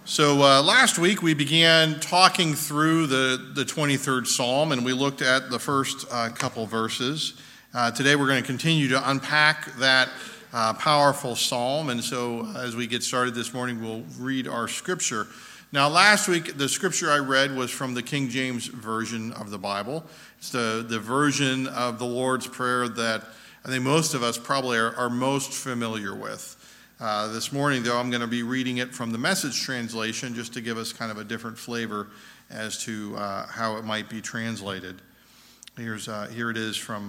Last week we began talking through the 23rd Psalm, and we looked at the first couple verses. Today we're going to continue to unpack that powerful psalm, and so as we get started this morning, we'll read our scripture. Now, last week the scripture I read was from the King James Version of the Bible. It's the version of the Lord's Prayer that I think most of us probably are most familiar with. This morning, though, I'm going to be reading it from the Message translation just to give us kind of a different flavor as to how it might be translated. Here it is from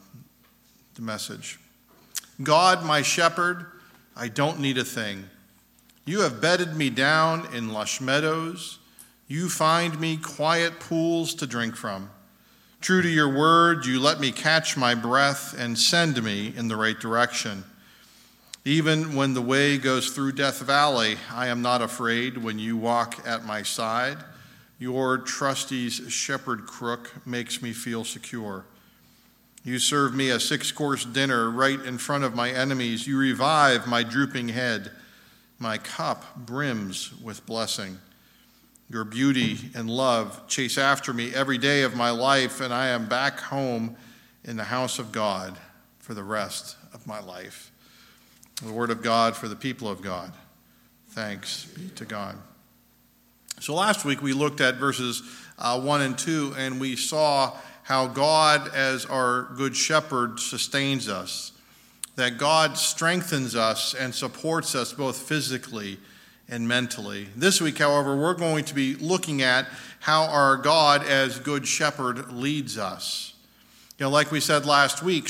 the Message. God, my shepherd, I don't need a thing. You have bedded me down in lush meadows. You find me quiet pools to drink from. True to your word, you let me catch my breath and send me in the right direction. Even when the way goes through Death Valley, I am not afraid when you walk at my side. Your trusty's shepherd crook makes me feel secure. You serve me a 6-course dinner right in front of my enemies. You revive my drooping head. My cup brims with blessing. Your beauty and love chase after me every day of my life, and I am back home in the house of God for the rest of my life. The word of God for the people of God. Thanks be to God. So last week we looked at verses 1 and 2, and we saw how God, as our good shepherd, sustains us, that God strengthens us and supports us both physically and mentally. This week, however, we're going to be looking at how our God, as good shepherd, leads us. Like we said last week,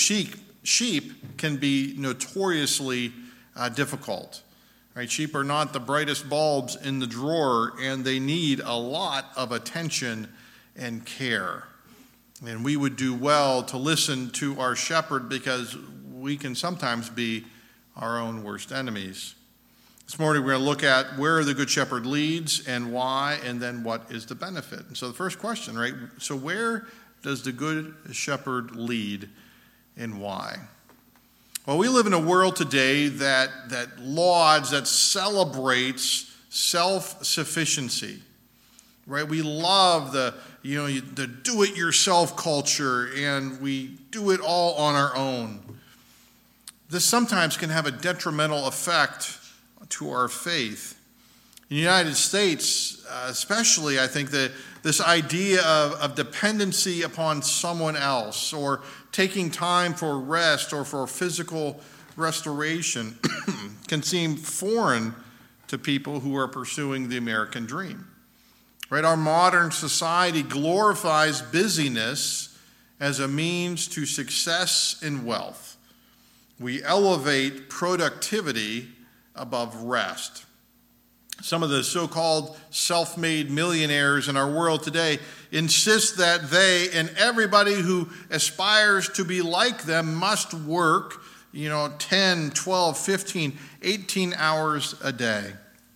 sheep can be notoriously difficult. Right? Sheep are not the brightest bulbs in the drawer, and they need a lot of attention and care. And we would do well to listen to our shepherd because we can sometimes be our own worst enemies. This morning we're going to look at where the Good Shepherd leads and why, and then what is the benefit. And so the first question, right? So where does the Good Shepherd lead and why? Well, we live in a world today that lauds, that celebrates self-sufficiency. Right? We love the do-it-yourself culture, and we do it all on our own. This sometimes can have a detrimental effect to our faith. In the United States, especially, I think that this idea of dependency upon someone else, or taking time for rest or for physical restoration can seem foreign to people who are pursuing the American dream. Right? Our modern society glorifies busyness as a means to success and wealth. We elevate productivity above rest. Some of the so-called self-made millionaires in our world today insist that they and everybody who aspires to be like them must work, 10, 12, 15, 18 hours a day.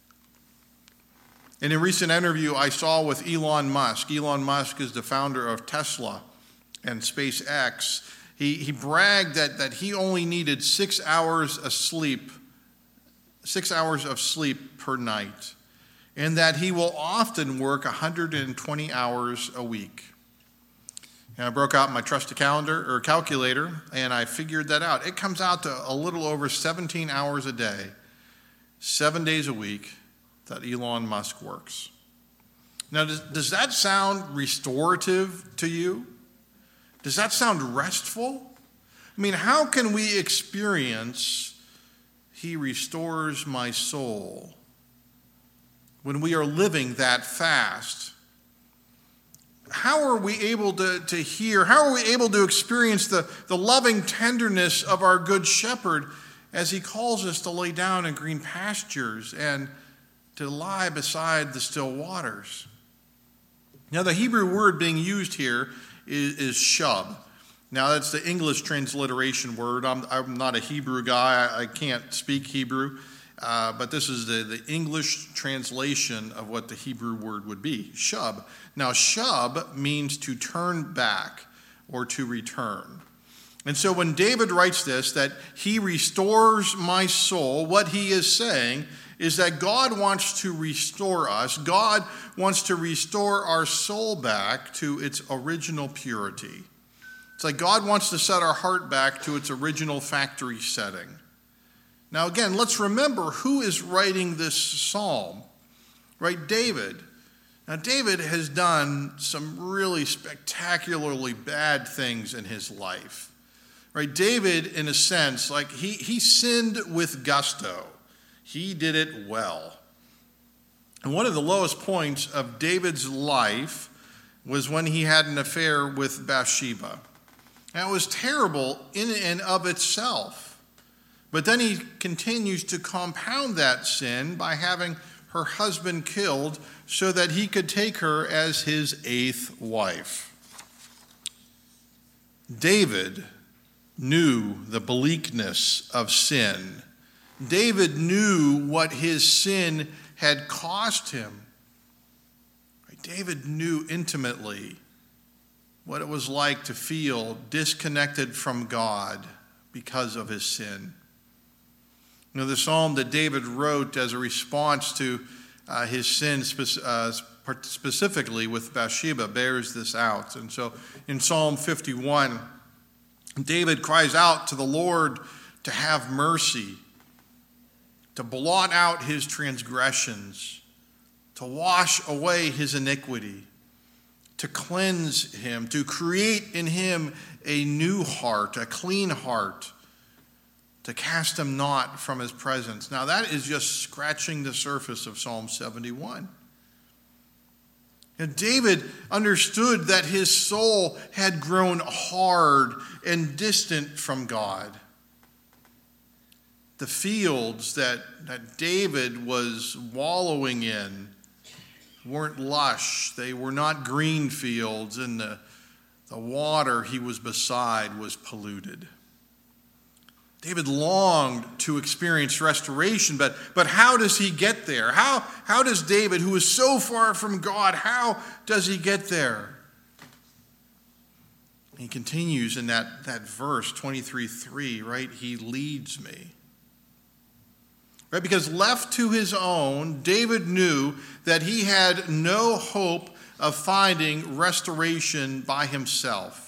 In a recent interview I saw with Elon Musk is the founder of Tesla and SpaceX. He bragged that he only needed 6 hours of sleep per night, and that he will often work 120 hours a week. And I broke out my trusty calculator, and I figured that out. It comes out to a little over 17 hours a day, 7 days a week, that Elon Musk works. Now, does that sound restorative to you? Does that sound restful? I mean, how can we experience He restores my soul when we are living that fast? How are we able to hear? How are we able to experience the loving tenderness of our good shepherd as he calls us to lay down in green pastures and to lie beside the still waters? Now, the Hebrew word being used here is shub. Now, that's the English transliteration word. I'm not a Hebrew guy. I can't speak Hebrew. But this is the English translation of what the Hebrew word would be, shub. Now, shub means to turn back or to return. And so when David writes this, that he restores my soul, what he is saying is that God wants to restore us. God wants to restore our soul back to its original purity. It's like God wants to set our heart back to its original factory setting. Now again, let's remember who is writing this psalm, right? David. Now David has done some really spectacularly bad things in his life, right? David, in a sense, like he sinned with gusto. He did it well. And one of the lowest points of David's life was when he had an affair with Bathsheba. And it was terrible in and of itself. But then he continues to compound that sin by having her husband killed so that he could take her as his 8th wife. David knew the bleakness of sin. David knew what his sin had cost him. David knew intimately what it was like to feel disconnected from God because of his sin. You know, the psalm that David wrote as a response to his sin, specifically with Bathsheba, bears this out. And so in Psalm 51, David cries out to the Lord to have mercy, to blot out his transgressions, to wash away his iniquity, to cleanse him, to create in him a new heart, a clean heart, to cast him not from his presence. Now that is just scratching the surface of Psalm 71. And David understood that his soul had grown hard and distant from God. The fields that David was wallowing in weren't lush. They were not green fields, and the water he was beside was polluted. David longed to experience restoration, but how does he get there? How does David, who is so far from God, how does he get there? He continues in that verse, 23:3, right? He leads me. Right? Because left to his own, David knew that he had no hope of finding restoration by himself.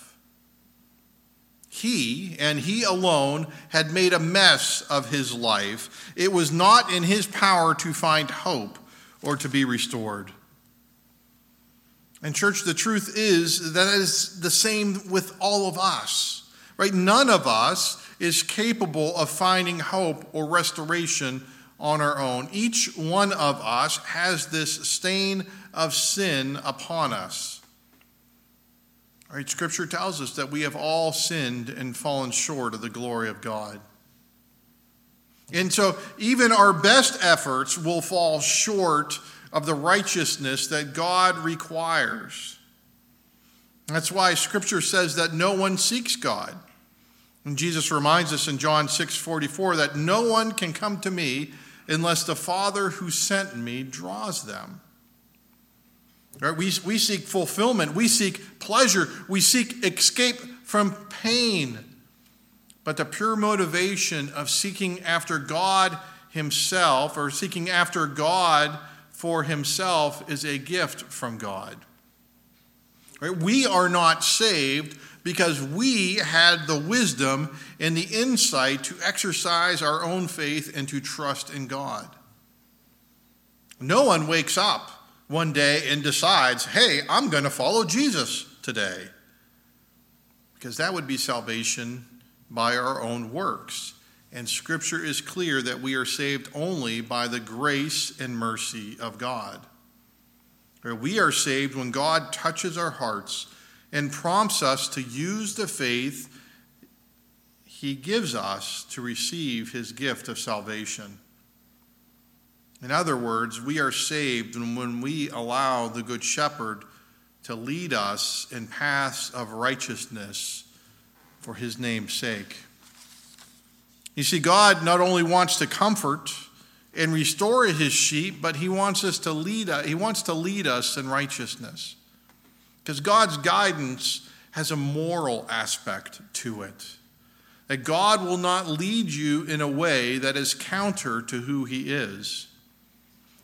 He, and he alone, had made a mess of his life. It was not in his power to find hope or to be restored. And church, the truth is that is the same with all of us. Right? None of us is capable of finding hope or restoration on our own. Each one of us has this stain of sin upon us. All right, Scripture tells us that we have all sinned and fallen short of the glory of God. And so even our best efforts will fall short of the righteousness that God requires. That's why Scripture says that no one seeks God. And Jesus reminds us in John 6:44 that no one can come to me unless the Father who sent me draws them. Right? We seek fulfillment. We seek pleasure. We seek escape from pain. But the pure motivation of seeking after God himself, or seeking after God for himself, is a gift from God. Right? We are not saved because we had the wisdom and the insight to exercise our own faith and to trust in God. No one wakes up one day and decides, hey, I'm going to follow Jesus today. Because that would be salvation by our own works. And Scripture is clear that we are saved only by the grace and mercy of God. We are saved when God touches our hearts and prompts us to use the faith he gives us to receive his gift of salvation. In other words, we are saved when we allow the Good Shepherd to lead us in paths of righteousness for his name's sake. You see, God not only wants to comfort and restore his sheep, but he wants us to lead us. He wants to lead us in righteousness. Because God's guidance has a moral aspect to it. That God will not lead you in a way that is counter to who he is.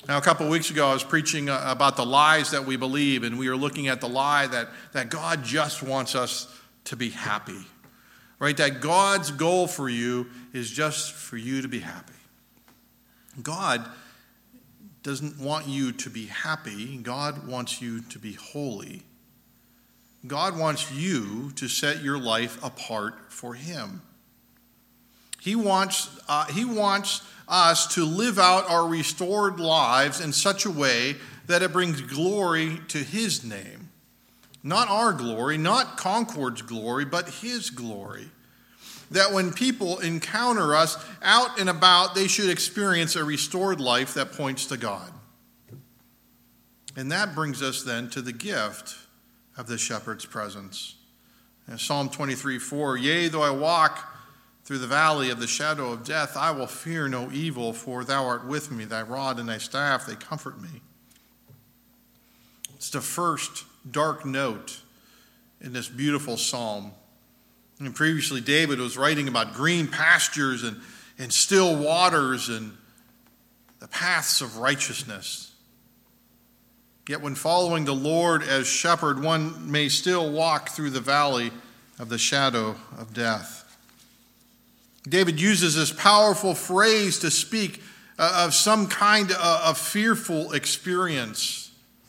Now, a couple of weeks ago, I was preaching about the lies that we believe, and we were looking at the lie that God just wants us to be happy, right? That God's goal for you is just for you to be happy. God doesn't want you to be happy. God wants you to be holy. God wants you to set your life apart for Him. He wants us to live out our restored lives in such a way that it brings glory to His name. Not our glory, not Concord's glory, but His glory. That when people encounter us out and about, they should experience a restored life that points to God. And that brings us then to the gift of the shepherd's presence. In Psalm 23:4, "Yea, though I walk through the valley of the shadow of death, I will fear no evil, for thou art with me, thy rod and thy staff, they comfort me." It's the first dark note in this beautiful psalm. And previously, David was writing about green pastures and still waters and the paths of righteousness. Yet when following the Lord as shepherd, one may still walk through the valley of the shadow of death. David uses this powerful phrase to speak of some kind of fearful experience.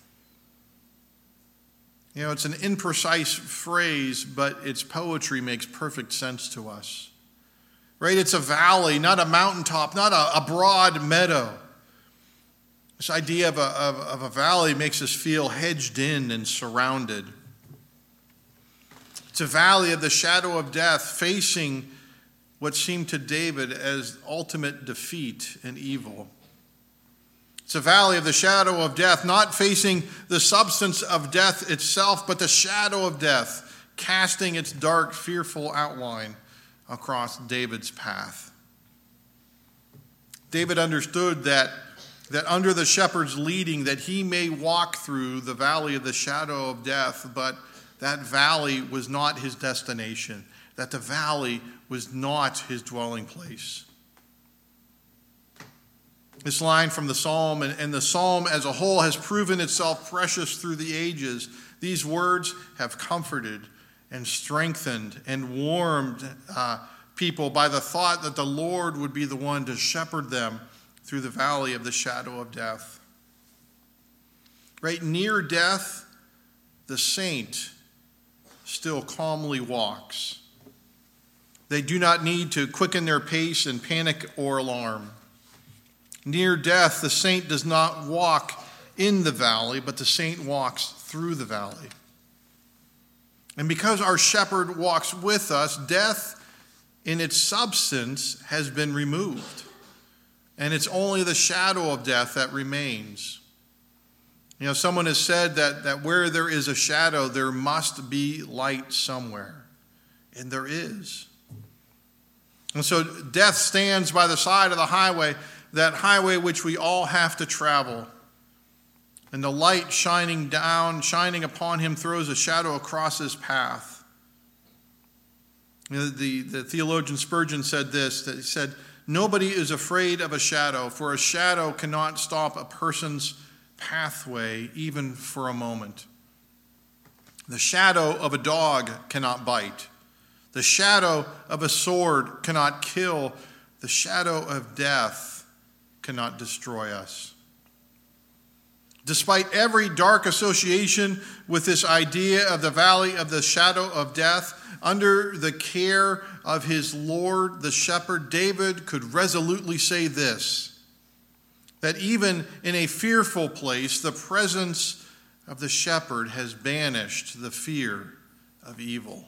You know, it's an imprecise phrase, but its poetry makes perfect sense to us. Right? It's a valley, not a mountaintop, not a broad meadow. This idea of a valley makes us feel hedged in and surrounded. It's a valley of the shadow of death, facing what seemed to David as ultimate defeat and evil. It's a valley of the shadow of death, not facing the substance of death itself, but the shadow of death, casting its dark, fearful outline across David's path. David understood that under the shepherd's leading, that he may walk through the valley of the shadow of death, but that valley was not his destination, that the valley was not his dwelling place. This line from the psalm, and the psalm as a whole, has proven itself precious through the ages. These words have comforted and strengthened and warmed people by the thought that the Lord would be the one to shepherd them through the valley of the shadow of death. Right near death, the saint still calmly walks. They do not need to quicken their pace in panic or alarm. Near death, the saint does not walk in the valley, but the saint walks through the valley. And because our shepherd walks with us, death in its substance has been removed. And it's only the shadow of death that remains. You know, someone has said that where there is a shadow, there must be light somewhere. And there is. And so death stands by the side of the highway, that highway which we all have to travel. And the light shining upon him, throws a shadow across his path. You know, the theologian Spurgeon said this, that he said, "Nobody is afraid of a shadow, for a shadow cannot stop a person's pathway even for a moment. The shadow of a dog cannot bite. The shadow of a sword cannot kill. The shadow of death cannot destroy us." Despite every dark association with this idea of the valley of the shadow of death, under the care of his Lord, the shepherd, David could resolutely say this, that even in a fearful place, the presence of the shepherd has banished the fear of evil.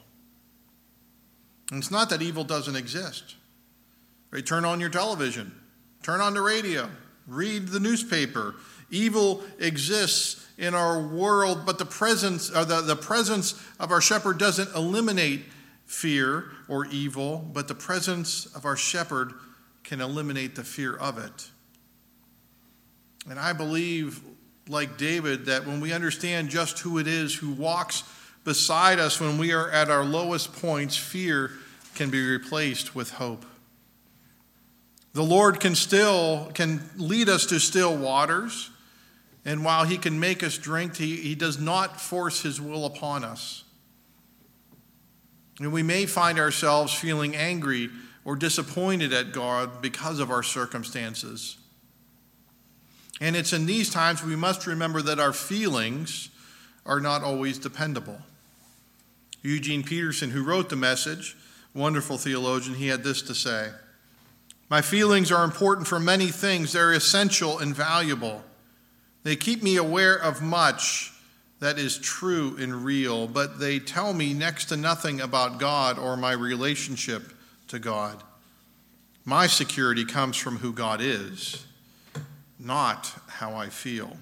And it's not that evil doesn't exist. Right? Turn on your television, turn on the radio, read the newspaper. Evil exists in our world, but the presence of our shepherd doesn't eliminate fear or evil, but the presence of our shepherd can eliminate the fear of it. And I believe, like David, that when we understand just who it is who walks beside us when we are at our lowest points, fear can be replaced with hope. The Lord can lead us to still waters, and while he can make us drink, he does not force his will upon us. And we may find ourselves feeling angry or disappointed at God because of our circumstances. And it's in these times we must remember that our feelings are not always dependable. Eugene Peterson, who wrote the Message, wonderful theologian, he had this to say: "My feelings are important for many things. They're essential and valuable. They keep me aware of much that is true and real, but they tell me next to nothing about God or my relationship to God. My security comes from who God is, not how I feel."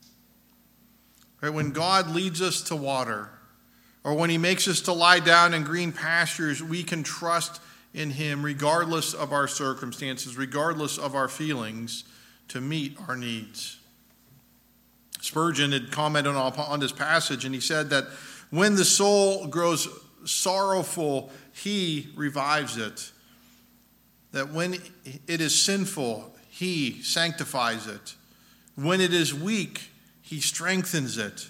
Right? When God leads us to water, or when he makes us to lie down in green pastures, we can trust in him regardless of our circumstances, regardless of our feelings, to meet our needs. Spurgeon had commented on this passage, and he said that when the soul grows sorrowful, he revives it. That when it is sinful, he sanctifies it. When it is weak, he strengthens it.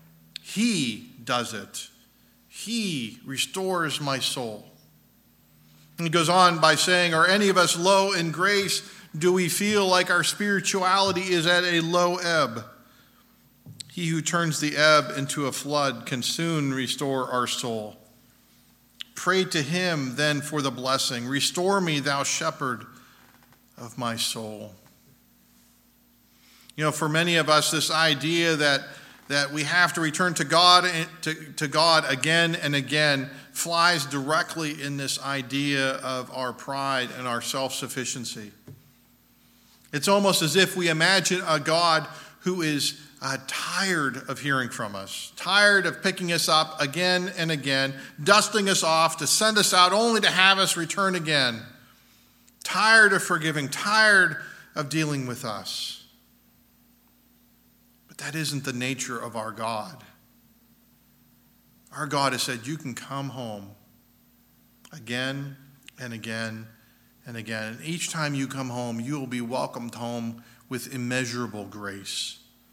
He does it. He restores my soul. And he goes on by saying, "Are any of us low in grace? Do we feel like our spirituality is at a low ebb? He who turns the ebb into a flood can soon restore our soul. Pray to him then for the blessing. Restore me, thou shepherd of my soul." You know, for many of us, this idea that we have to return to God again and again flies directly in this idea of our pride and our self-sufficiency. It's almost as if we imagine a God who is tired of hearing from us, tired of picking us up again and again, dusting us off to send us out only to have us return again, tired of forgiving, tired of dealing with us. But that isn't the nature of our God. Our God has said, you can come home again and again and again. And each time you come home, you will be welcomed home with immeasurable grace.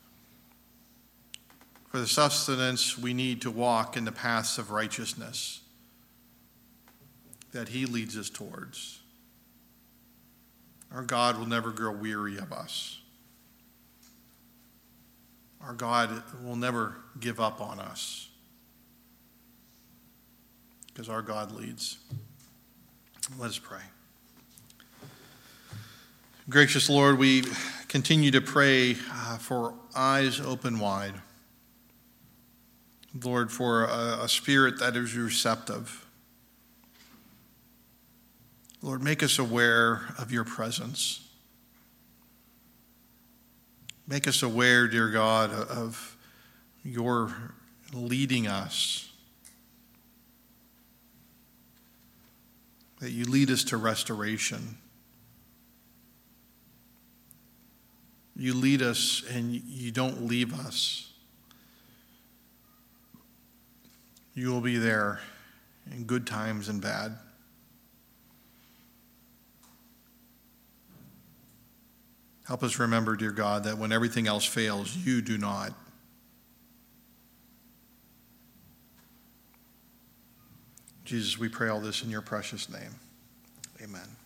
For the sustenance we need to walk in the paths of righteousness that he leads us towards. Our God will never grow weary of us. Our God will never give up on us, because our God leads. Let us pray. Gracious Lord, we continue to pray for eyes open wide. Lord, for a spirit that is receptive. Lord, make us aware of your presence. Make us aware, dear God, of your leading us. That you lead us to restoration. You lead us and you don't leave us. You will be there in good times and bad. Help us remember, dear God, that when everything else fails, you do not. Jesus, we pray all this in your precious name. Amen.